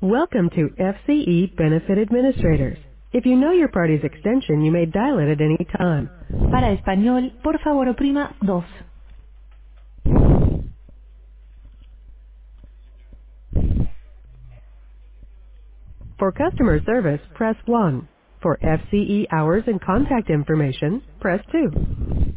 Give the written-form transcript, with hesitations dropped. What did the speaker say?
Welcome to FCE Benefit Administrators. If you know your party's extension, you may dial it at any time. Para español, por favor oprima 2. For customer service, press 1. For FCE hours and contact information, press 2.